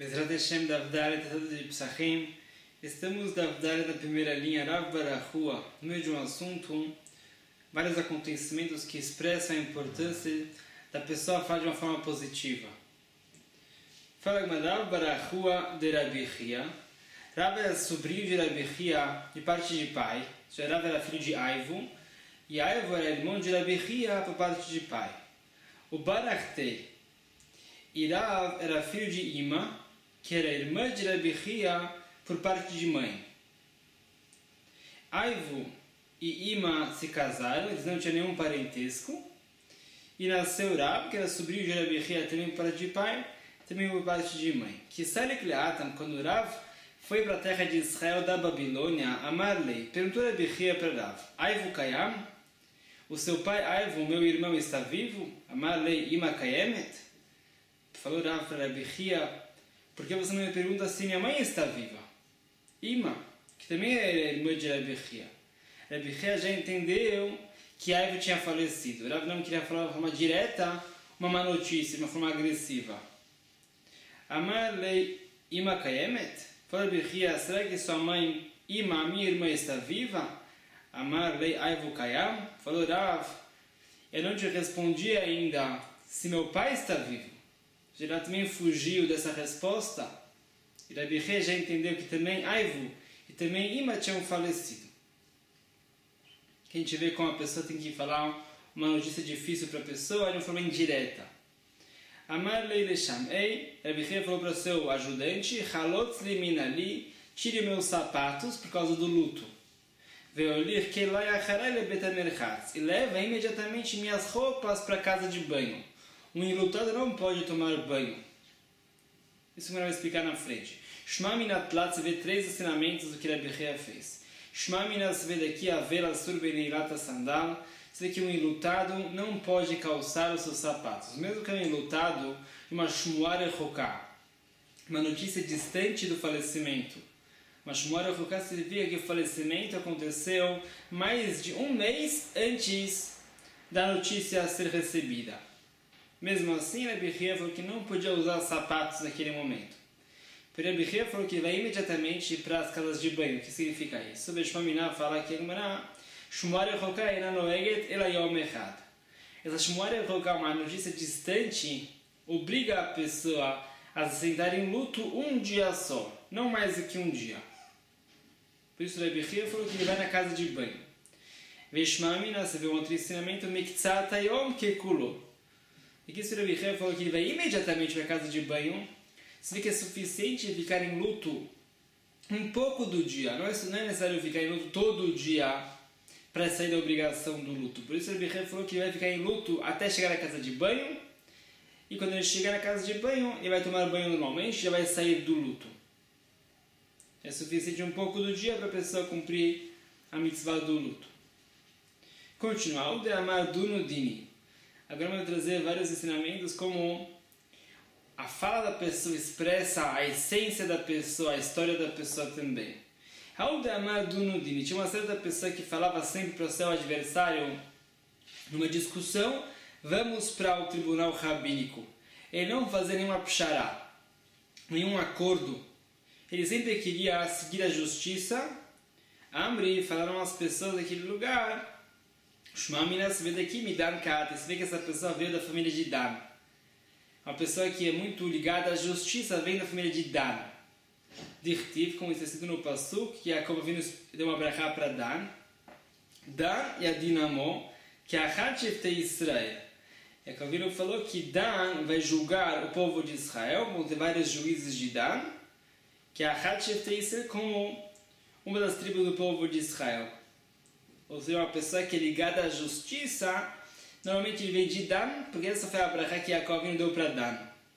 Bezrat Hashem da Avdalet de Psachim. Estamos da Avdalet da primeira linha, Rav Barahua, no meio de um assunto, vários acontecimentos que expressam a importância da pessoa falar de uma forma positiva. Fala com Rav Barahua de Rabi Chia. Rav era sobrinho de Rabi Chia de parte de pai. Rav era filho de Aivo. E Aivo era irmão de Rabi Chia por parte de pai. O Barachtei e Rav era filho de Ima, que era irmã de Rabi Chia por parte de mãe. Aivo e Ima se casaram, eles não tinham nenhum parentesco. E nasceu Rav, que era sobrinho de Rabi Chia também por parte de pai, também por parte de mãe. Que quando Rav foi para a terra de Israel da Babilônia, Amarlei perguntou a Rabi Chia para Rav: Aivo Kayam? O seu pai Aivo, meu irmão, está vivo? Amarlei Ima Kayemet? Falou Rav para Rabi Chia: por que você não me pergunta se minha mãe está viva? Ima, que também é irmã de Rabi Chia. Rabi Chia já entendeu que Aivo tinha falecido. Rav não queria falar de forma direta uma má notícia, de uma forma agressiva. Amarlei Ima Kayemet? Falou Rabi Chia: será que sua mãe Ima, minha irmã, está viva? Amarlei Aivo Kayam? Falou Rav: eu não te respondi ainda se meu pai está vivo. Ele também fugiu dessa resposta. E Rabi Chia já entendeu que também Aivo e também Ima tinham falecido. Que a gente vê como a pessoa tem que falar uma notícia difícil para a pessoa de uma forma indireta. Amar lei lesham ei, Rabi Chia falou para o seu ajudante: halotz li minali, tire meus sapatos por causa do luto. Veolir que lá yacharele betamerchatz, e leva imediatamente minhas roupas para a casa de banho. Um enlutado não pode tomar banho. Isso eu vou explicar na frente. Shma minatlat, você vê 3 ensinamentos do que Rabi Chia fez. Shma minat, você vê daqui a vela surbenirata sandal. Você vê que um enlutado não pode calçar os seus sapatos. Mesmo que um enlutado, uma shmuar echoká, uma notícia distante do falecimento. Uma shmuar echoká significa que o falecimento aconteceu mais de um mês antes da notícia ser recebida. Mesmo assim, Rabi Chia falou que não podia usar sapatos naquele momento. Porque Rabi Chia falou que vai imediatamente para as casas de banho. O que significa isso? Sobre Shmaminá fala que Shmuar Echoká ela noeget ela yom echad. Essa Shmuar Echoká, uma notícia distante, obriga a pessoa a se sentar em luto um dia só, não mais do que um dia. Por isso Rabi Chia falou que ele vai na casa de banho. Veshmaminá, você vê um outro ensinamento, Miktzat hayom kekulo. E que o Rabi Chia falou que ele vai imediatamente para a casa de banho. Se vê que é suficiente ficar em luto um pouco do dia. Não é necessário ficar em luto todo o dia para sair da obrigação do luto. Por isso o Rabi Chia falou que ele vai ficar em luto até chegar na casa de banho. E quando ele chegar na casa de banho, ele vai tomar banho normalmente e já vai sair do luto. É suficiente um pouco do dia para a pessoa cumprir a mitzvah do luto. Continuar. O de amar dunudini. Agora eu vou trazer vários ensinamentos como a fala da pessoa expressa a essência da pessoa, a história da pessoa também. Tinha uma certa pessoa que falava sempre para o seu adversário, numa discussão, vamos para o tribunal rabínico. Ele não fazia nenhuma pshará, nenhum acordo. Ele sempre queria seguir a justiça. Amri, falaram as pessoas daquele lugar, Shma minas, vê daqui Midan Kat, você vê que essa pessoa veio da família de Dan. Uma pessoa que é muito ligada à justiça vem da família de Dan. Dirtiv, como está escrito no Pasuk, que Jacob deu uma brachá para Dan. Dan e a Dinamo, que é a Hatchefte Israel. Jacob falou que Dan vai julgar o povo de Israel, vão ter vários juízes de Dan, que é a Hatchefte Israel como uma das tribos do povo de Israel. Ou seja, uma pessoa que é ligada à justiça, normalmente ele vem de Dan, porque essa foi a brachá que Jacob deu para Dan.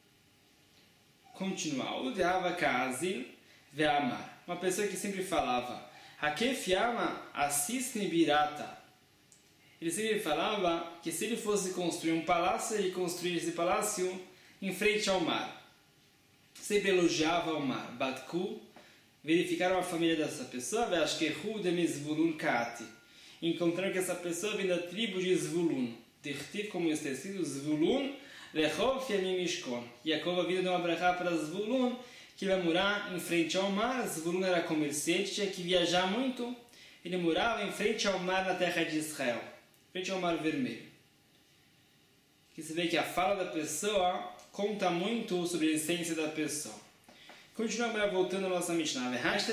Continuar. O Deava Kazil Ve'amar. Uma pessoa que sempre falava, Hakef Yama Asisni Birata. Ele sempre falava que se ele fosse construir um palácio, ele construiria esse palácio em frente ao mar. Sempre elogiava o mar. Batku, verificaram a família dessa pessoa, Ve'ashkehu Demizvulun Kaati. Encontraram que essa pessoa vem da tribo de Zvulun. Tertiv, como está escrito, Zvulun, Lechov Yamim Mishkon. Yaakov havia dado uma brachá para Zvulun, que vai morar em frente ao mar. Zvulun era comerciante, tinha que viajar muito. Ele morava em frente ao mar na terra de Israel, em frente ao mar vermelho. Aqui você vê que a fala da pessoa conta muito sobre a essência da pessoa. Continuamos agora voltando à nossa Mishnah.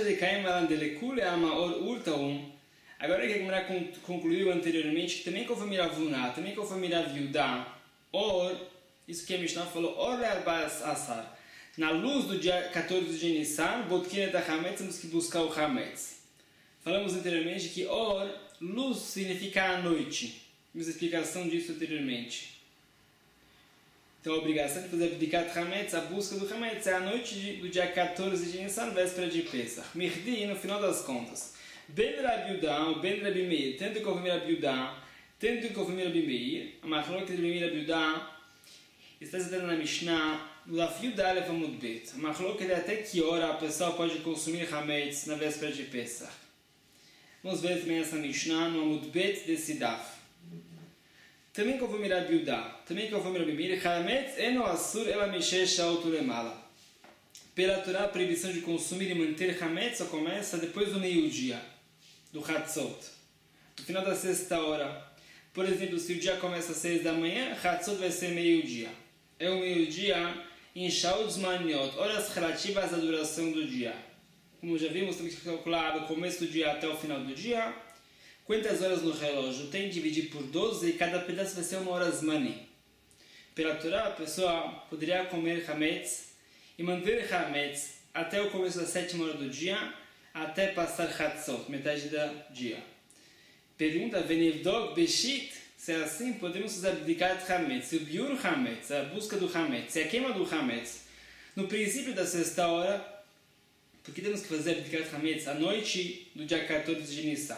Agora que a Gemara concluiu anteriormente que também conforme Ravuná, também conforme Raviudá, isso que a Mishnah falou, Asar. Na luz do dia 14 de Nissan, Botkinet HaChametz, temos que buscar o Hametz. Falamos anteriormente que luz significa a noite. Vimos a explicação disso anteriormente. Então a obrigação de fazer Bdikat Hametz, a busca do Hametz, é a noite do dia 14 de Nissan, véspera de Pesach. Mirdi, no final das contas. Ben Rabi Yudá, ou Ben Rabi Meir, tanto conforme Rabi Yudá, tanto conforme Rabi Meir, a Machlok de Rabi Meir e Rabi Yudá, está citado na Mishnah, Laf Yudá Lefamud Bet. A Machlok é até que hora a pessoa pode consumir Hametz na véspera de Pesach. Vamos ver também essa Mishnah no Amud Bet desse Daf. Também conforme Rabi Yudá, também conforme Rabi Meir, Hametz eno asur ela mishesh shaot ulemala. Pela Torá, a proibição de consumir e manter Hametz só começa depois do meio-dia, do Hatzot, no final da sexta hora. Por exemplo, se o dia começa às 6 da manhã, Hatzot vai ser meio-dia. É o meio-dia em Shaot Zmaniot, horas relativas à duração do dia. Como já vimos, temos que calcular do começo do dia até o final do dia. Quantas horas no relógio tem? Dividir por 12 e cada pedaço vai ser 1 hora Zmani. Pela Torá, a pessoa poderia comer Hametz e manter Hametz até o começo da 7ª hora do dia, até passar Hatzot, metade do dia. Pergunta, Venevdog Beshit, se é assim, podemos usar Bdikat Hametz, o Biur Hametz, a busca do Hametz, a queima do Hametz, no princípio da 6ª hora, porque temos que fazer Bdikat Hametz à noite do dia 14 de Nissan.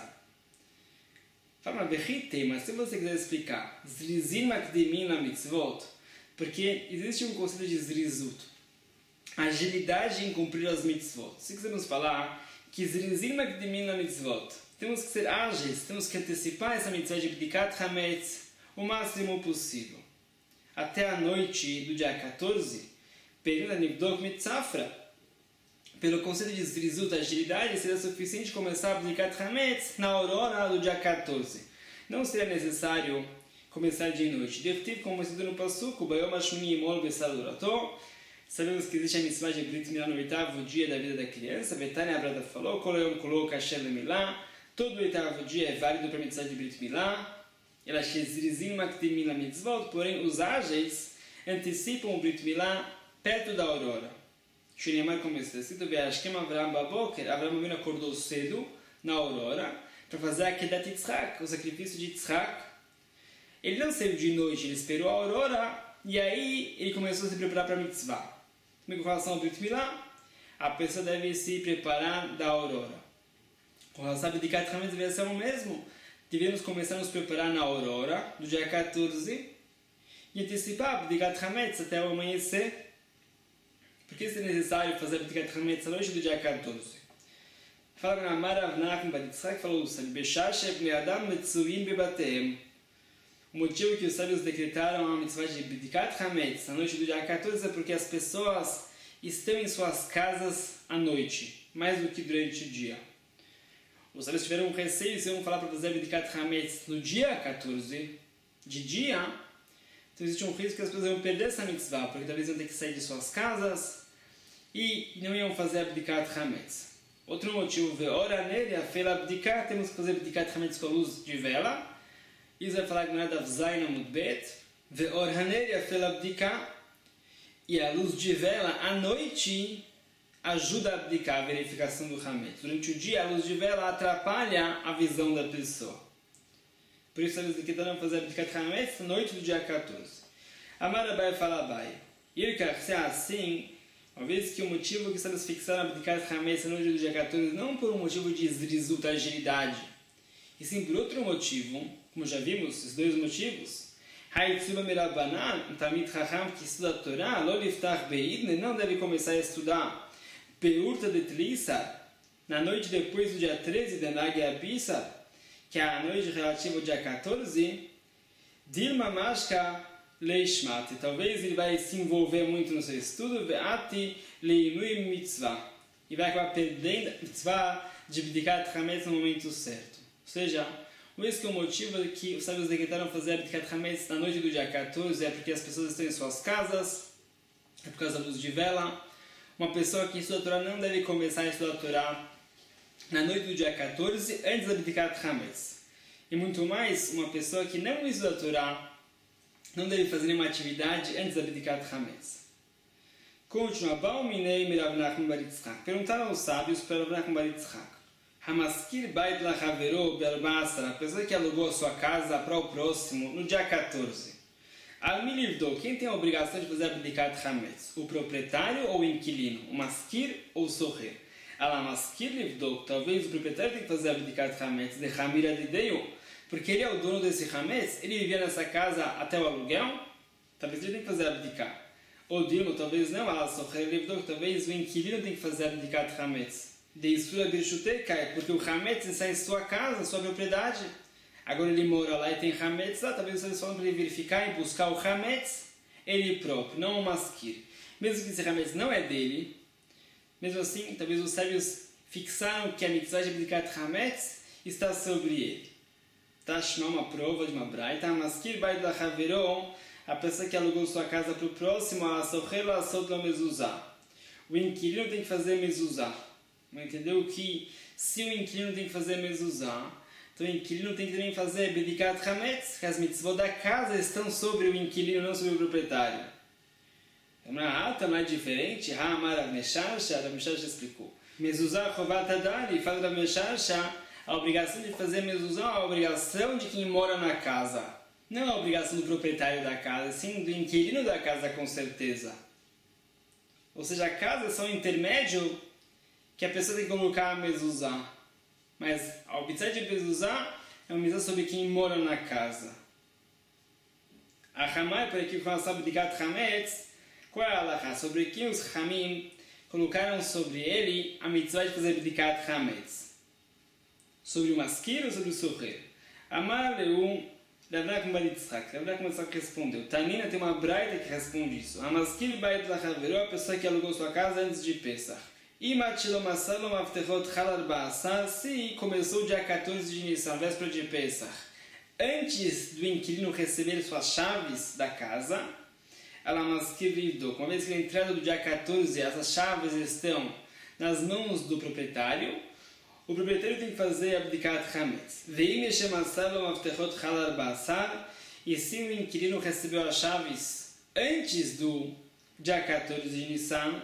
Fala, mas se você quiser explicar, Zrizin Makdimin la Mitzvot, porque existe um conceito de Zrizut, agilidade em cumprir as mitzvot. Se quisermos falar que Zrizin Makdimin la Mitzvot, temos que ser ágeis, temos que antecipar essa mitzvah de Bdikat Hametz o máximo possível. Até a noite do dia 14, pergunta Nivdok Mitzafra, pelo conceito de Zrizut, agilidade, seria suficiente começar a Bdikat Hametz na aurora do dia 14. Não seria necessário começar de noite. Devtiv, como escrito no Passuco, Bayom Hashmini Imol Besadurato. Sabemos que existe a mitzvah de Brit Milá no 8º dia da vida da criança. Betânia Abrada falou, Kolayom Kolou Kasher Lemilá. Todo o 8º dia é válido para a mitzvah de Brit Milá. Ela Shezrizim Makdimin la Mitzvot, porém os ágeis antecipam o Brit Milá perto da aurora. Shneimar, como está escrito, Ve'ashkem Avraham Baboker, Avraham Avinu acordou cedo, na aurora, para fazer a Kedat Yitzhak, o sacrifício de Yitzhak. Ele não saiu de noite, ele esperou a aurora, e aí ele começou a se preparar para a mitzvah. Com relação ao Brit Milá, a pessoa deve se preparar da aurora. Com relação ao Bdikat Hametz, deve ser o mesmo. Devemos começar a nos preparar na aurora, do dia 14, e antecipar o Bdikat Hametz até o amanhecer. Por que é necessário fazer Bdikat Hametz à noite do dia 14? Fala na Marav Nachman Bar Yitzhak, falou o sábio, Beshashe Bnei Adam Metzuim Bebateem. O motivo que os sábios decretaram a mitzvah de Bdikat Hametz à noite do dia 14 é porque as pessoas estão em suas casas à noite, mais do que durante o dia. Os sábios tiveram um receio, se vão falar para fazer Bdikat Hametz no dia 14, de dia, então existe um risco que as pessoas vão perder essa mitzvah, porque talvez vão ter que sair de suas casas e não iam fazer Bdikat Hametz. Outro motivo, Ve'ora nele, a fela Bdikat, temos que fazer Bdikat Hametz com a luz de vela. Isso vai falar que não é da Vzaina Mudbet. Ve'ora nele, a fela Bdikat. E a luz de vela, à noite, ajuda a abdicar a verificação do Hametz. Durante o dia, a luz de vela atrapalha a visão da pessoa. Por isso, eles decretaram fazer Bdikat Hametz na noite do dia 14. Amarabai fala Abai. Irkach, se é assim, uma vez que o motivo que eles fixaram a Bdikat Hametz na noite do dia 14 não por um motivo de Zrizut, agilidade, e sim por outro motivo, como já vimos, os dois motivos. Haitzuba Mirabanan, um Talmid Chacham que estuda a Torá, Lo Liftach Beidne, não deve começar a estudar Peurta de Tlissar, na noite depois do dia 13 de Nag Abissar, que é a noite relativa ao dia 14, Dilma Mashka leishmati. Talvez ele vai se envolver muito no seu estudo, ve'ati leinui mitzvah. E vai acabar perdendo a mitzvah de abdicat hametz no momento certo. Ou seja, esse que é o motivo que os sábios decretaram fazer abdicat hametz na noite do dia 14 é porque as pessoas estão em suas casas, é por causa da luz de vela. Uma pessoa que estuda a Torá não deve começar a estudar a Torá na noite do dia 14 antes da abdicat hametz. E muito mais, uma pessoa que não estuda a Torá não deve fazer nenhuma atividade antes da abdicat hametz. Continua, Bauminei Mirav Nachman bar Yitzchak. Perguntaram aos sábios para Rav Nachman bar Yitzchak. Hamaskir bait lachavero be'arba'asar, a pessoa que alugou a sua casa para o próximo no dia 14. Al-mi livdou, quem tem a obrigação de fazer abdicat hametz? O proprietário ou o inquilino? O maskir ou o soher? Al-maskir livdou, talvez o proprietário tenha que fazer abdicat hametz de hamira de deio, porque ele é o dono desse hametz, ele vivia nessa casa até o aluguel, talvez ele tenha que fazer abdicar. Ou Dilma, talvez não, al-soher livdou, talvez o inquilino tenha que fazer abdicat hametz. De Isura Birshutei cai, porque o hametz está em sua casa, sua propriedade. Agora ele mora lá e tem hametz lá, talvez vocês falam para ele verificar e buscar o hametz ele próprio, não o maskir. Mesmo que esse hametz não é dele, mesmo assim, talvez os sábios fixaram que a mitzvah de abdicat hametz está sobre ele. Tashma, uma prova de uma braita, maskir bait lachavero, a pessoa que alugou sua casa para o próximo, a socher la sot la mezuzah. O inquilino tem que fazer mezuzah. Entendeu que se o inquilino tem que fazer mezuzah, então o inquilino tem que também fazer abdicat hametz, que as mitzvot da casa estão sobre o inquilino, não sobre o proprietário. Então não é diferente? Ha'amar Rav Mesharsha, Rav Mesharsha explicou. Mezuzah chovat hadari, fala Rav Mesharsha, a obrigação de fazer mezuzah é a obrigação de quem mora na casa. Não a obrigação do proprietário da casa, sim do inquilino da casa, com certeza. Ou seja, a casa é só um intermédio que a pessoa tem que colocar a mezuzah. Mas a mitzvah de mezuzah é uma mitzvah sobre quem mora na casa. A Hamai, por aqui, quando sabe de hametz, qual é a halakha? Sobre quem os Hamim colocaram sobre ele a mitzvah de fazer abdicat hametz? Sobre o maskir ou sobre o soher? Amar leu Rav Nachman bar Yitzchak. Rav Nachman bar Yitzchak respondeu. Tanina tem uma braita que responde isso. A maskir bait lachavero, a pessoa que alugou sua casa antes de Pesach. Se começou dia 14 de Nissan, véspera de Pesach, antes do inquilino receber suas chaves da casa, uma vez que na entrada do dia 14 essas chaves estão nas mãos do proprietário, o proprietário tem que fazer abdicat hametz. E se o inquilino recebeu as chaves antes do dia 14 de Nissan,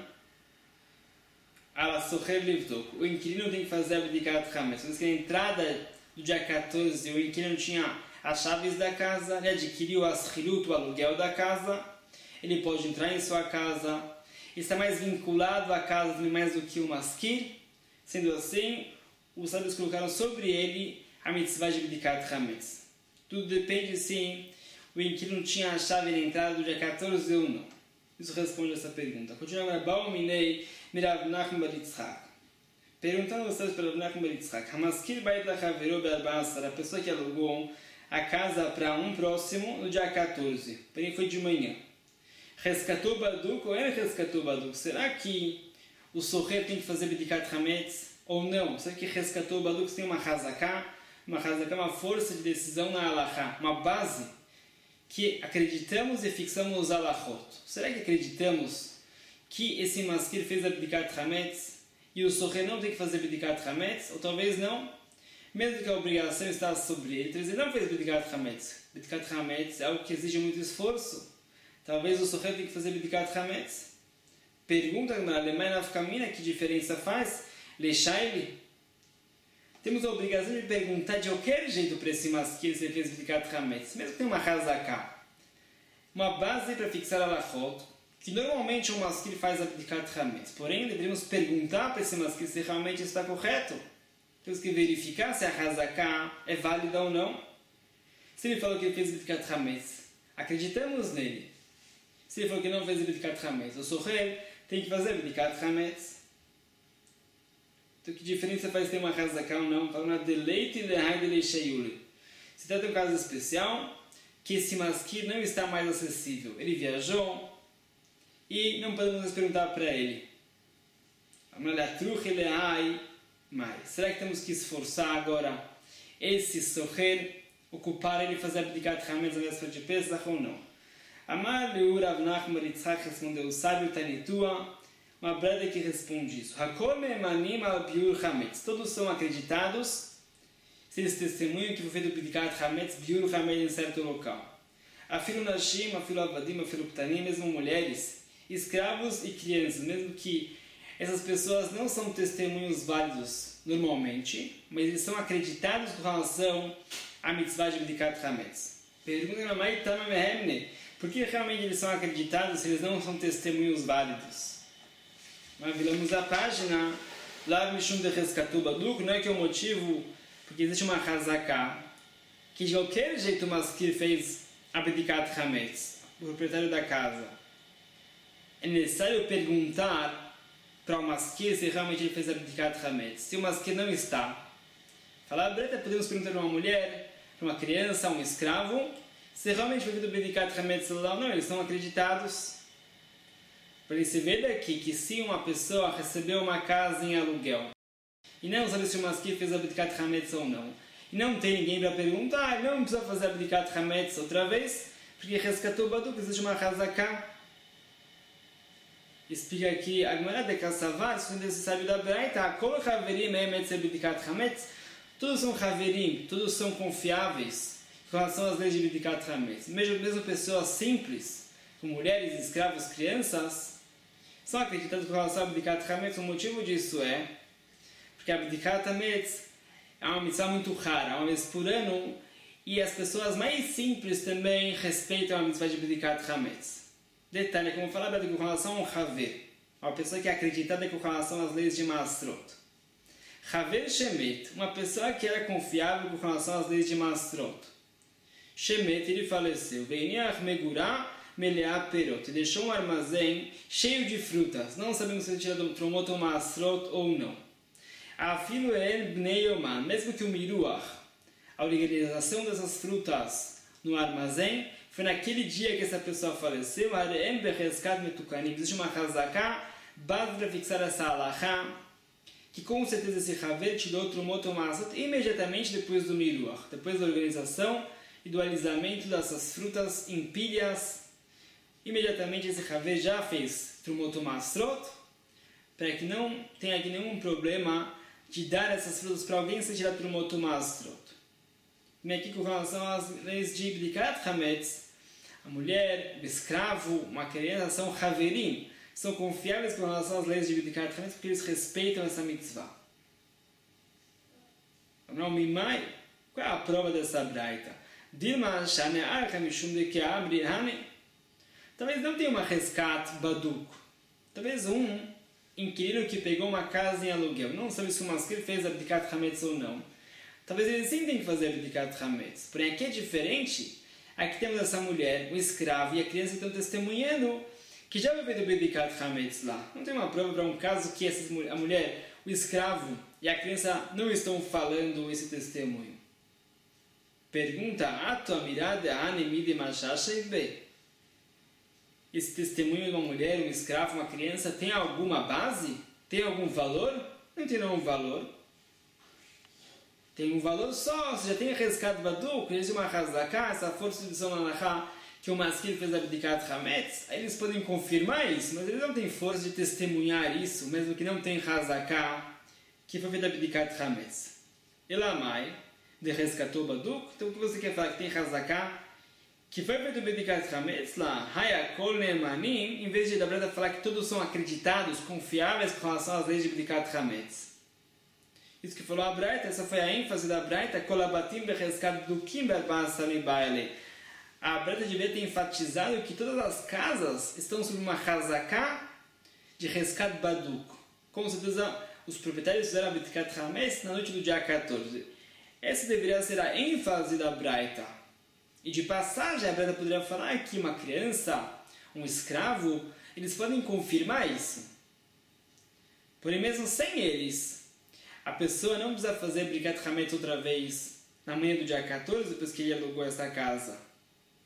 o inquilino tem que fazer abdicat hametz. Mas que na entrada do dia 14 o inquilino tinha as chaves da casa, ele adquiriu o aluguel da casa, ele pode entrar em sua casa, está mais vinculado à casa mais do que o maskir. Sendo assim, os sábios colocaram sobre ele a mitzvah de abdicat hametz. Tudo depende se o inquilino tinha a chave na entrada do dia 14 ou não. Isso responde a essa pergunta. Continuamos. Bauminei Mirav Nachman bar Yitzchak. Perguntando aos sábios para Rav Nachman bar Yitzchak. Hamaskir bait lachavero be'arba'asar, a pessoa que alugou a casa para um próximo no dia 14. Porém foi de manhã. Rescatou baduk ou é rescatou baduk? Será que o soher tem que fazer abdicat hametz ou não? Será que rescatou baduk tem uma hazaká? Uma hazaká é uma força de decisão na halachá, uma base que acreditamos e fixamos os halachot. Será que acreditamos que esse maskir fez abdicat hametz e o soher não tem que fazer abdicat hametz? Ou talvez não? Mesmo que a obrigação está sobre ele, então ele não fez abdicat hametz. Abdicat hametz é algo que exige muito esforço. Talvez o soher tenha que fazer abdicat hametz. Pergunta na Alemanha nafkamina, que diferença faz? Lechaile. Temos a obrigação de perguntar de qualquer jeito para esse maskir se ele fez abdicat hametz. Mesmo que tenha uma hazaká. Uma base para fixar a halachot, que normalmente o maskir faz abdicat hametz. Porém, deveríamos perguntar para esse maskir se realmente está correto. Temos que verificar se a hazaká é válida ou não. Se ele falou que ele fez abdicat hametz, acreditamos nele. Se ele falou que não fez abdicat hametz, o soher tem que fazer abdicat hametz. Então, que diferença faz ter uma hazaká ou não? Falando de leite e de leishayule. Se trata de um caso especial, que esse maskir não está mais acessível. Ele viajou e não podemos nos perguntar para ele. Será que temos que esforçar agora esse soher, ocupar ele e fazer abdicat hametz na véspera de Pesach ou não? Amar Leu Rav Nachman Yitzhak respondeu o sábio Tanitua, uma brada que responde isso. Hakol me'emanim al biur hametz. Todos são acreditados se eles testemunham que foi feito abdicat hametz, biur hametz em certo local. Afilo nashim, afilo avadim, afilo ptanim, mesmo mulheres, escravos e crianças, mesmo que essas pessoas não são testemunhos válidos normalmente, mas eles são acreditados com relação à mitzvah de abdicat hametz. Pergunta na Mai Tama Mehemne, por que realmente eles são acreditados se eles não são testemunhos válidos? Mas viramos a página, lá Mishum de Cheskatu Baduk, não é que é o motivo, porque existe uma Hazaká, que de qualquer jeito o maskir fez abdicat hametz, o proprietário da casa. É necessário perguntar para o maskir se realmente ele fez abdicat hametz. Se o maskir não está, falar breta, podemos perguntar para uma mulher, para uma criança, um escravo, se realmente foi feito abdicat hametz ou não, eles são acreditados. Para ele se ver daqui que se uma pessoa recebeu uma casa em aluguel e não sabe se o maskir fez abdicat hametz ou não, e não tem ninguém para perguntar, não precisa fazer abdicat hametz outra vez, porque resgatou o Baduk, existe uma Hazaká. Explica aqui a Gemara de Kassavar, segundo esse sábio da Braita, Kol Haverim Emetz Abdicat Hametz, todos são Haverim, todos são confiáveis com relação às leis de abdicat hametz. Mesmo pessoas simples, como mulheres, escravos, crianças, são acreditados com relação a abdicat hametz. O motivo disso é porque a abdicat hametz é uma mitzvah muito rara, uma vez por ano, e as pessoas mais simples também respeitam a mitzvah de abdicat hametz. Detalhe, como falar com relação ao Haver, uma pessoa que é acreditada com relação às leis de Maastrot. Haver Shemet, uma pessoa que era confiável com relação às leis de Maastrot. Shemet, ele faleceu. Veiniach Megurá Meleá Perot, deixou um armazém cheio de frutas. Não sabemos se ele tirou do Trumot ou Maastrot ou não. Afilo El Bnei Yoman, mesmo que o Miruach, a organização dessas frutas no armazém, foi naquele dia que essa pessoa faleceu. Existe uma Hazaká, base para fixar essa alahá, que com certeza esse Haver tirou outro moto maçot imediatamente depois do Miruach, depois da organização e do alisamento dessas frutas em pilhas. Imediatamente esse Haver já fez Trumot Masrot, para que não tenha aqui nenhum problema de dar essas frutas para alguém se tirar Trumot Masrot. E aqui com relação às leis de abdicat hametz, a mulher, o escravo, uma criança são haverim, são confiáveis com relação às leis de abdicat hametz porque eles respeitam essa mitzvah. Não, Mimai, qual é a prova dessa braita? Dilma shane arca mishum de que abre hane. Talvez não tenha uma rescat baduk. Talvez um inquilino que pegou uma casa em aluguel, não sabe se o maskir fez abdicat hametz ou não. Talvez ele sim tenha que fazer abdicat hametz. Porém, aqui é diferente. Aqui temos essa mulher, o escravo e a criança que estão testemunhando que já vai ver do abdicat hametz lá. Não tem uma prova para um caso que a mulher, o escravo e a criança não estão falando esse testemunho. Pergunta: esse testemunho de uma mulher, um escravo, uma criança tem alguma base? Tem algum valor? Não tem nenhum valor. Tem um valor só, você já tem rescate baduk, existe uma hazaká, essa força de São Anachá, que o maskir fez abdicat hametz, aí eles podem confirmar isso, mas eles não têm força de testemunhar isso, mesmo que não tem hazaká, que foi feito abdicat hametz. Elamai, de rescatou baduk, então o que você quer falar que tem hazaká, que foi feito abdicat hametz lá, hayakol neemanim, em vez de da Breta falar que todos são acreditados, confiáveis com relação às leis de abdicat hametz. Isso que falou a Braita, essa foi a ênfase da Braita, kolabatim becheskat dukim berbasalim baile. A Braita devia ter enfatizado que todas as casas estão sob uma hazaká de reskat baduk. Com certeza, os proprietários fizeram abdicat hametz na noite do dia 14. Essa deveria ser a ênfase da Braita. E de passagem, a Braita poderia falar que uma criança, um escravo, eles podem confirmar isso. Porém, mesmo sem eles, a pessoa não precisa fazer abdicat hametz outra vez na manhã do dia 14, depois que ele alugou essa casa.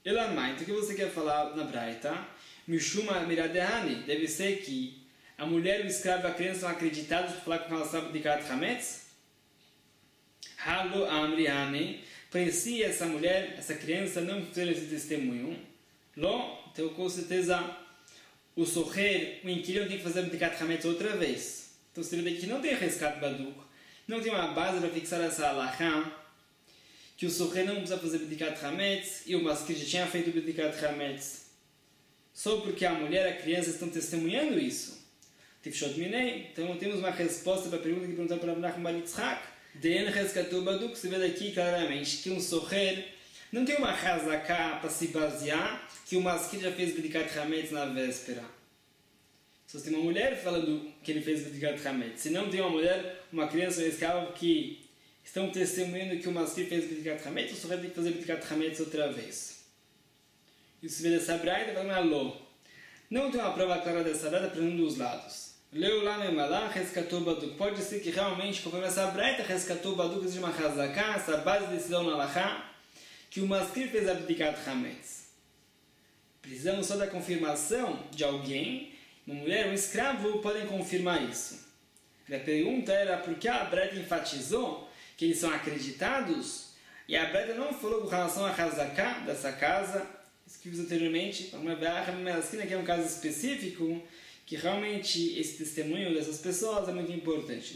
Elamai, então o que você quer falar na Braita? Mishuma miradehani, deve ser que a mulher, o escravo e a criança são acreditados por falar com relação a Bdikat Hametz? Halo amrihani, porém se essa mulher, essa criança não fizer esse testemunho, Lo, então com certeza o socher, o inquilino tem que fazer Bdikat Hametz outra vez. Então você vê que não tem rescate baduk, não tem uma base para fixar essa alahá, que o socher não precisa fazer Bdikat Hametz e o maskir já tinha feito Bdikat Hametz. Só porque a mulher e a criança estão testemunhando isso. Tifshot minei. Então temos uma resposta para a pergunta que perguntaram para Menachem bar Yitzhak. Den Cheskatu Baduk, se vê daqui claramente que um socher não tem uma hazaká para se basear que o maskir já fez Bdikat Hametz na véspera. Se você tem uma mulher falando que ele fez Bdikat Hametz, se não tem uma mulher, uma criança ou um escravo que estão testemunhando que o maskir fez Bdikat Hametz, o socher tem que fazer Bdikat Hametz outra vez. Isso vê dessa braita, vai uma lo. Não tem uma prova clara dessa braita para nenhum dos lados. Leu lá no Emalá, Rescatou Baduk. Pode ser que realmente, conforme essa braita, Rescatou Baduk existe uma Hazaká, essa base de decisão na Alahá, que o maskir fez Abdikat Hametz. Precisamos só da confirmação de alguém, uma mulher, um escravo, podem confirmar isso. A pergunta era por que a braita enfatizou que eles são acreditados e a braita não falou com relação a Hazaká dessa casa, isso que fiz anteriormente, que é um caso específico, que realmente esse testemunho dessas pessoas é muito importante.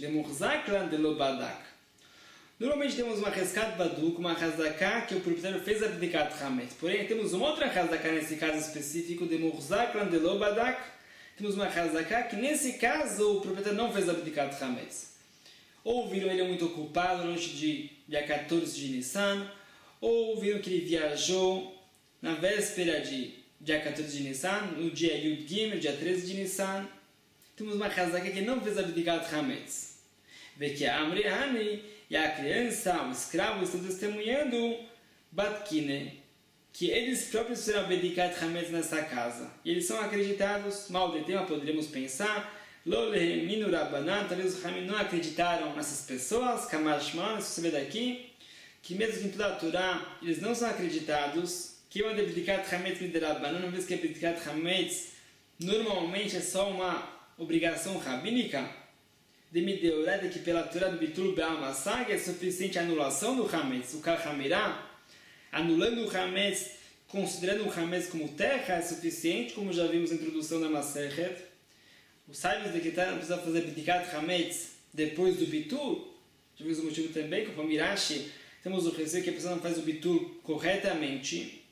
Normalmente temos uma rescat baduk, uma hazaká que o proprietário fez abdikat hametz. Porém, temos uma outra hazaká nesse caso específico, de murzaklan de lobadak. Temos uma hazaká que nesse caso o proprietário não fez abdikat hametz. Ou viram ele muito ocupado na noite de dia 14 de Nissan, ou viram que ele viajou na véspera de dia 14 de Nissan, no dia Yud Gimel, dia 13 de Nissan. Temos uma hazaká que não fez abdikat hametz. Vê que a Amrihani e a criança, o escravo, estão testemunhando Batkine, que eles próprios fizeram abdikat hametz nessa casa. E eles são acreditados, mal de tema poderíamos pensar, Lo leheminu rabbanan, talvez os Hamim não acreditaram nessas pessoas, Kamashman, isso você vê daqui, que mesmo que em toda a Torá eles não são acreditados, que uma de abdikat hametz midrabanan, uma vez que abdikat hametz normalmente é só uma obrigação rabínica, de Mideorada, que pela Torá do Bitul Be'al-Masag é suficiente a anulação do Hametz, o Kal Hamirá, anulando o Hametz, considerando o Hametz como terra, é suficiente, como já vimos na introdução da Masechet. Os sábios decretaram que precisa fazer Bdikat Hametz depois do Bitul, já vimos o motivo também, com o Mirashi, temos o receio que a pessoa não faz o Bitul corretamente.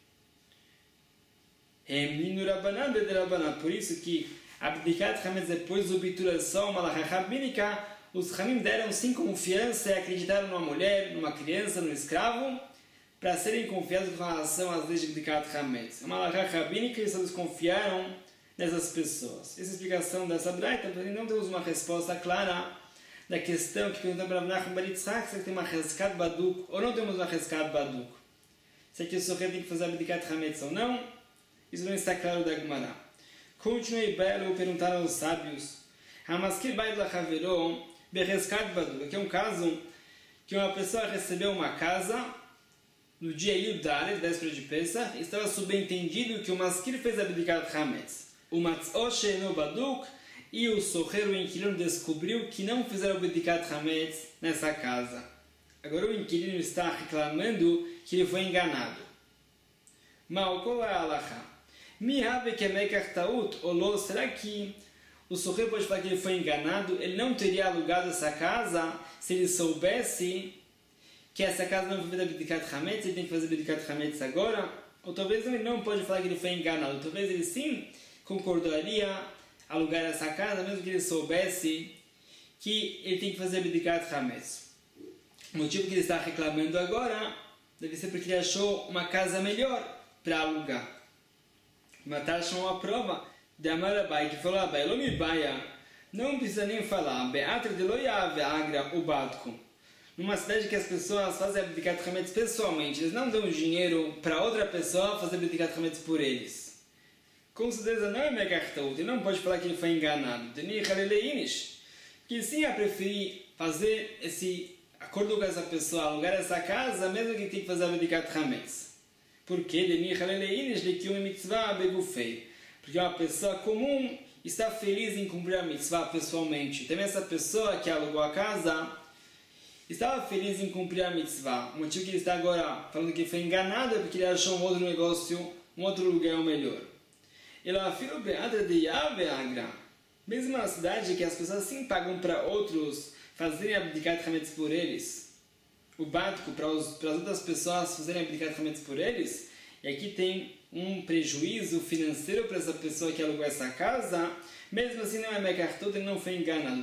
Por isso que Abdikat Hametz depois do Bitul é só uma alahá rabínica, os Hamim deram sim confiança e acreditaram numa mulher, numa criança, num escravo, para serem confiados com relação às leis de Abdikat Hametz. É uma alahá rabínica e eles desconfiaram dessas pessoas. Essa explicação dessa braita, porém não temos uma resposta clara da questão que perguntamos para Menachem bar Yitzhak, se tem uma rescat baduk ou não temos uma rescat baduk. Se aqui o socher tem que fazer Abdikat Hametz ou não, isso não está claro da Gemara. Continuei belo, perguntaram aos sábios. Hamaskir Bait Lachaveró Bereskat Baduk. Aqui é um caso que uma pessoa recebeu uma casa no dia Yudale, véspera de Pesach, e estava subentendido que o maskir fez Abdikat Hametz. O Matzó Sheino Baduk e o socher, o inquilino, descobriu que não fizeram Abdikat Hametz nessa casa. Agora o inquilino está reclamando que ele foi enganado. Mal, qual é a alahá? Será que o socher pode falar que ele foi enganado? Ele não teria alugado essa casa se ele soubesse que essa casa não foi feita Bdikat Hametz, ele tem que fazer Bdikat Hametz agora? Ou talvez ele não pode falar que ele foi enganado. Talvez ele sim concordaria alugar essa casa, mesmo que ele soubesse que ele tem que fazer Bdikat Hametz. O motivo que ele está reclamando agora deve ser porque ele achou uma casa melhor para alugar. Matar chamou a prova de Amarabai, que falou: não precisa nem falar. Beatra de Loiave Agra Ubatko. Numa cidade que as pessoas fazem Abdikat Hametz pessoalmente, eles não dão dinheiro para outra pessoa fazer Abdikat Hametz por eles. Com certeza não é Mekartaut, ele não pode falar que ele foi enganado. Que sim a preferir fazer esse acordo com essa pessoa, alugar essa casa, mesmo que tenha que fazer Abdikat Hametz. Por quê? Porque uma pessoa comum está feliz em cumprir a mitzvah pessoalmente. Também essa pessoa que alugou a casa estava feliz em cumprir a mitzvah. O motivo que ele está agora falando que foi enganado é porque ele achou um outro negócio, um outro lugar melhor. Mesmo na cidade que as pessoas sim pagam para outros fazerem abdicat hametz por eles, o básico para as outras pessoas fazerem abdicat hametz por eles, e aqui tem um prejuízo financeiro para essa pessoa que alugou essa casa, mesmo assim não é mekartot, ele não foi enganado.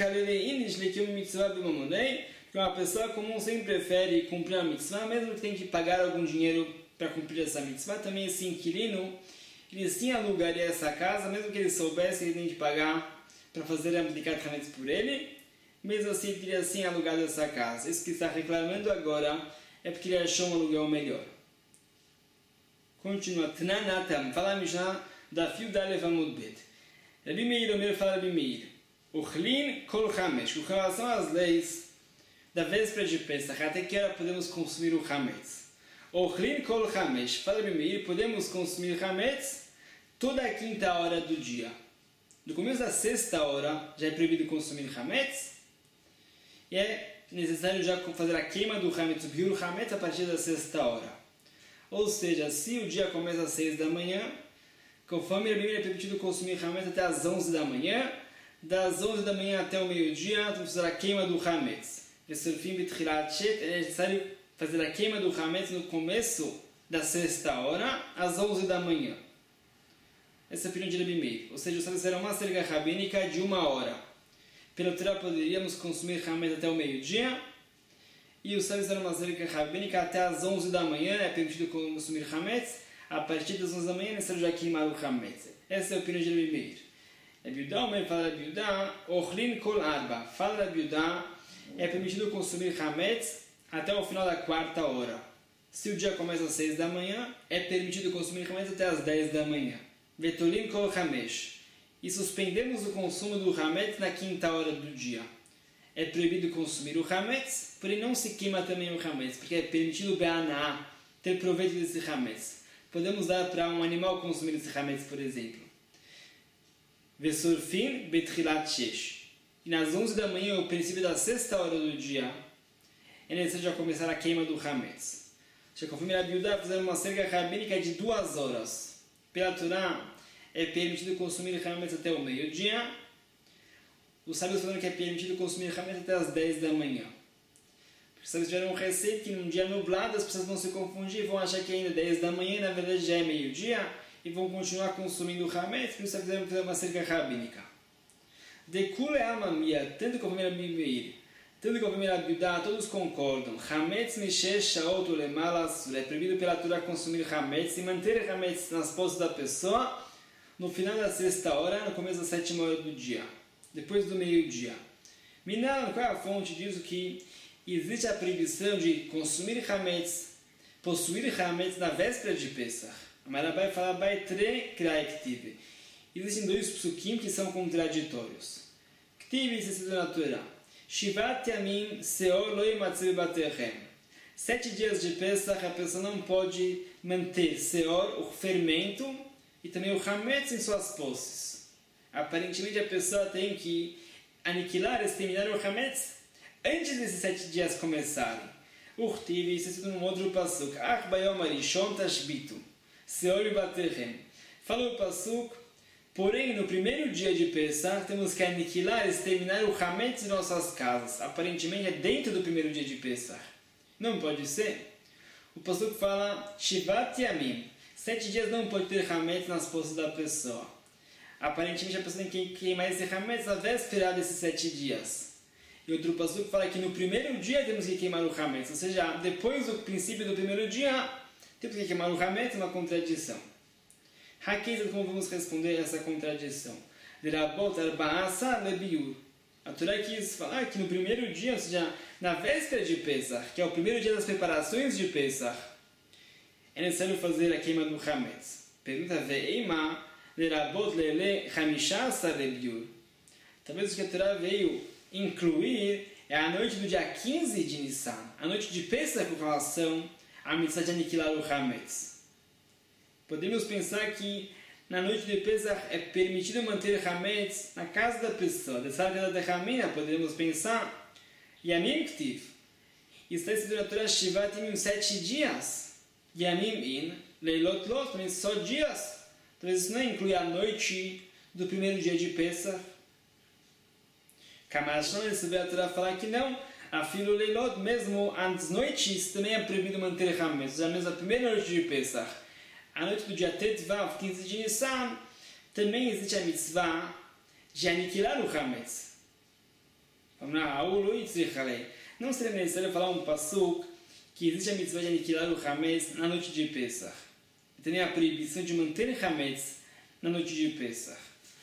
Porque uma pessoa comum sempre prefere cumprir a mitzvah, mesmo que tenha que pagar algum dinheiro para cumprir essa mitzvah. Também esse inquilino, ele sim alugaria essa casa, mesmo que ele soubesse que ele tem que pagar para fazer a abdicat hametz por ele, mesmo assim ele teria sim alugado essa casa. Isso que está reclamando agora é porque ele achou um aluguel melhor. Continua. Tnanatam. Fala a Mishnah da Fio da Levamud Bet. Rabi Meir, Omer fala Rabi Meir. Uchlin kol chamesh. Com relação às leis da véspera de Pesach, até que hora podemos consumir o chametz? Uchlin kol chamesh. Fala Rabi Meir, podemos consumir chametz toda a quinta hora do dia. No começo da sexta hora, já é proibido consumir chametz. E é necessário já fazer a queima do chametz, o biur chametz, a partir da sexta hora. Ou seja, se o dia começa às 6 da manhã, conforme a Bíblia é permitido consumir chametz até às 11 da manhã, das 11 da manhã até o meio-dia, vamos fazer a queima do chametz. É necessário fazer a queima do chametz no começo da sexta hora, às 11 da manhã. Essa é a opinião de Rabi Meir. Ou seja, o será uma cerca rabínica de 1 hora. Pela Torá poderíamos consumir chametz até o meio-dia, e o sábio será uma cerca rabínica até às 11 da manhã, é permitido consumir chametz, a partir das 11 da manhã é necessário já queimar o chametz. Essa é a opinião de Rabi Meir. Rabi Yudá, Omer fala Rabi Yudá, Ochlin kol arba. Fala Rabi Yudá, é permitido consumir chametz até o final da quarta hora. Se o dia começa às 6 da manhã, é permitido consumir chametz até às 10 da manhã. Vetolin kol chamesh. E suspendemos o consumo do chametz na quinta hora do dia. É proibido consumir o chametz, porém não se queima também o chametz, porque é permitido be'anah, ter proveito desse chametz. Podemos dar para um animal consumir esse chametz, por exemplo. Vesorfin betrilat shesh. E nas 11 da manhã, o princípio da sexta hora do dia, é necessário já começar a queima do chametz. Já conforme Rabi Yudá, fizeram uma cerca rabínica de 2 horas. Pela Torá, é permitido consumir chametz até o meio-dia. Os sábios falaram que é permitido consumir chametz até às 10 da manhã. Porque os sábios tiveram um receio que num dia nublado as pessoas vão se confundir, vão achar que ainda é 10 da manhã e na verdade já é meio-dia e vão continuar consumindo chametz, por isso fizeram uma cerca rabínica. De kule amamia, tanto conforme Rabi Meir, tanto conforme Rabi Yudá, todos concordam. Chametz mishesh shaot ulemala asur. É proibido pela Torá consumir chametz e manter chametz nas posses da pessoa no final da sexta hora, no começo da 7ª hora do dia. Depois do meio-dia. Minan, qual é a fonte disso que existe a proibição de consumir chametz, possuir chametz na véspera de Pesach? A Marabai fala Baitre Kraektiv. Existem 2 psukim que são contraditórios. Ktiv, isso é escrito na Torá. Shivat yamim seor lo yimatzev baterchem. 7 dias de Pesach a pessoa não pode manter seor, o fermento, e também o chametz em suas posses. Aparentemente a pessoa tem que aniquilar, exterminar o chametz antes desses 7 dias começarem. Urtiv, isso é escrito num outro pasuk. Ach bayom arishon tashbitu. Seor baterchem. Falou o pasuk, porém no primeiro dia de Pesach temos que aniquilar, exterminar o chametz em nossas casas. Aparentemente é dentro do primeiro dia de Pesach. Não pode ser. O pasuk fala Shivat yamim. 7 dias não pode ter chametz nas posses da pessoa. Aparentemente a pessoa tem que queimar esse chametz na véspera desses 7 dias. E outro pasuk fala que no primeiro dia temos que queimar o chametz. Ou seja, depois do princípio do primeiro dia, temos que queimar o chametz, uma contradição. Hakizat, como vamos responder essa contradição? Derabot arba'asa lebiur. A Torá quis falar que no primeiro dia, ou seja, na véspera de Pesach, que é o primeiro dia das preparações de Pesach, é necessário fazer a queima do chametz. Pergunta ve'ema lerabot lele chamishasa lebiur. Talvez o que a Torá veio incluir é a noite do dia 15 de Nissan, a noite de Pesach com relação à mitzvah de aniquilar o chametz. Podemos pensar que na noite de Pesach é permitido manter Hametz na casa da pessoa. Dessa casa de Hamina, podemos pensar, Yamim Ktiv. Está escrito na Torá Shivat Yamim 7 dias. Yamim In, Leilot Lot, mas só dias. Talvez isso não inclui a noite do primeiro dia de Pesach. Kamashon, ele soube a Torá falar que não. A filo Leilot, mesmo às noites, também é proibido manter Hametz. Já mesmo a primeira noite de Pesach. A noite do dia Tetvav, 15 de Nissan, também existe a mitzvah de aniquilar o Hametz. Vamos lá, não seria necessário falar um passuk que existe a mitzvah de aniquilar o Hametz na noite de Pesach. Tem a proibição de manter Hametz na noite de Pesach.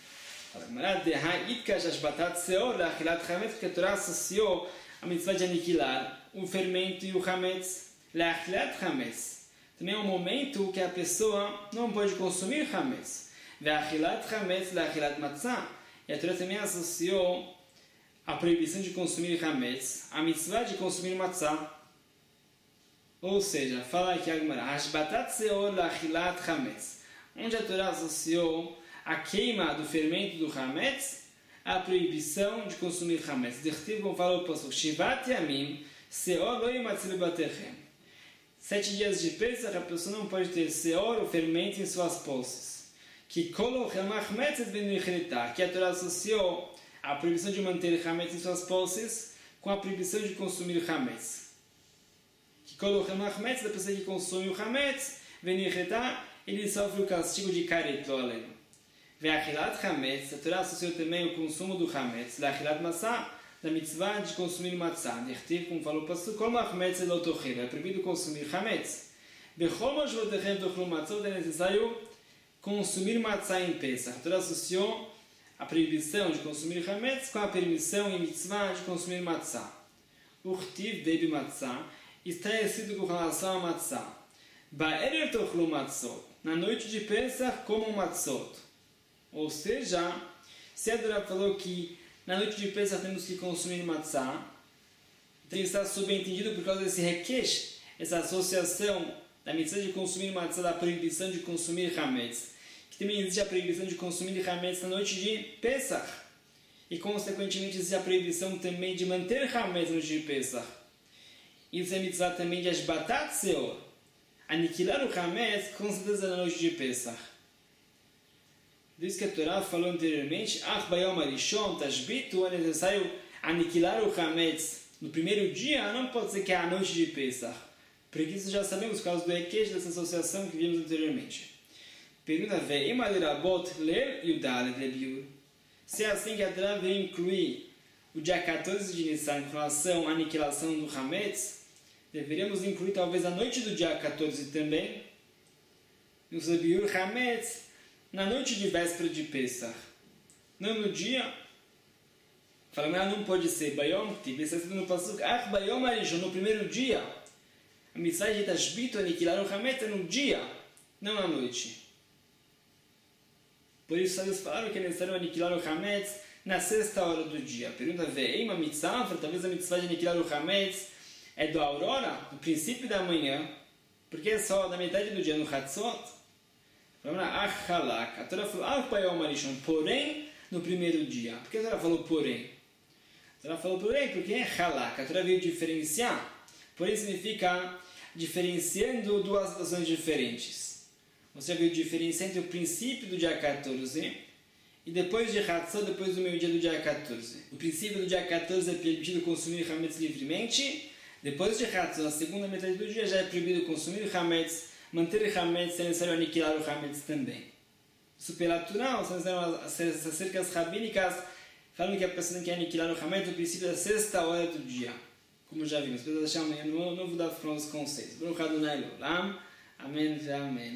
Porque a Torá associou a mitzvah de aniquilar o fermento e o Hametz, l'achilat Hametz. Também é um momento que a pessoa não pode consumir Hametz. Ve'achilat Hametz le'achilat matzah. E a Torá também associou a proibição de consumir Hametz a mitzvah de consumir matzah. Ou seja, fala aqui a Gemara, Hashbatat seor le'achilat Hametz. Onde a Torá associou a queima do fermento do Hametz à proibição de consumir Hametz. Dertiv, como fala o pastor, Shivat Yamim seor lo yimatzil batechem. 7 dias de Pesach, a pessoa não pode ter seor, o fermento, em suas posses. Que a Torá associou a proibição de manter Hametz em suas posses com a proibição de consumir Hametz. Que da pessoa que consome o Hametz, ele sofre o castigo de Karet lo aleno. Ve'achilat Hametz, a Torá associou também o consumo do Hametz, l'achilat matzah, da mitzvah de consumir matzah. Dertiv, como falou o pastor, kol Hametz lo tochel, é proibido consumir Hametz. Bechol mashvotechem tochlu matzot, é necessário consumir matzah em Pesach. A Torá associou a proibição de consumir Hametz com a permissão em mitzvah de consumir matzah. Urtiv bebi matzah está escrito com relação a matzah. Ba'erev tochlu matzot, na noite de Pesach comam matzot. Ou seja, se a Torá falou que na noite de Pesach temos que consumir matzah, então está subentendido por causa desse requesh, essa associação da mitzvah de consumir matzah, da proibição de consumir Hametz, que também existe a proibição de consumir Hametz na noite de Pesach, e consequentemente existe a proibição também de manter Hametz na noite de Pesach. Isso é mitzvah também de Ashbatat Seor, aniquilar o Hametz com certeza na noite de Pesach. Diz que a Torá falou anteriormente, é necessário aniquilar o Hametz no primeiro dia, não pode ser que é a noite de Pesach. Porque isso já sabemos, por causa do requejo dessa associação que vimos anteriormente. Pergunta, se é assim que a Torá veio incluir o dia 14 de Nissan com relação à aniquilação do Hametz, deveríamos incluir talvez a noite do dia 14 também, no Biur Hametz, na noite de véspera de Pesach, não no dia. Fala, mas não pode ser Bayom Ktiv, está escrito no Pasuk, Bayom Arishon, no primeiro dia. A mensagem de Tashbito, aniquilar o Hametz, é no dia, não na noite. Por isso, eles falaram que é necessário aniquilar o Hametz na sexta hora do dia. Pergunta, Ve'ema mitzvah, talvez a mitzvah de aniquilar o Hametz é do aurora, do princípio da manhã, porque é só da metade do dia no Hatzot. Vamos lá, Achalak. A Torá falou, porém, no primeiro dia. Por que a Torá falou porém? A Torá falou porém porque é Halak. A Torá veio diferenciar. Porém significa diferenciando duas situações diferentes. Você veio diferenciar entre o princípio do dia 14 e depois de Hatzot, depois do meio-dia do dia 14. O princípio do dia 14 é permitido consumir Hametz livremente. Depois de Hatzot, na segunda metade do dia, já é proibido consumir Hametz. Manter Hametz é necessário aniquilar o Hametz também. Supernatural, são essas cercas rabínicas falando que a pessoa tem que aniquilar o Hametz no princípio da sexta hora do dia. Como já vimos, depois deixar amanhã no novo daf para os conceitos. Baruch Adonai Olam. Amém.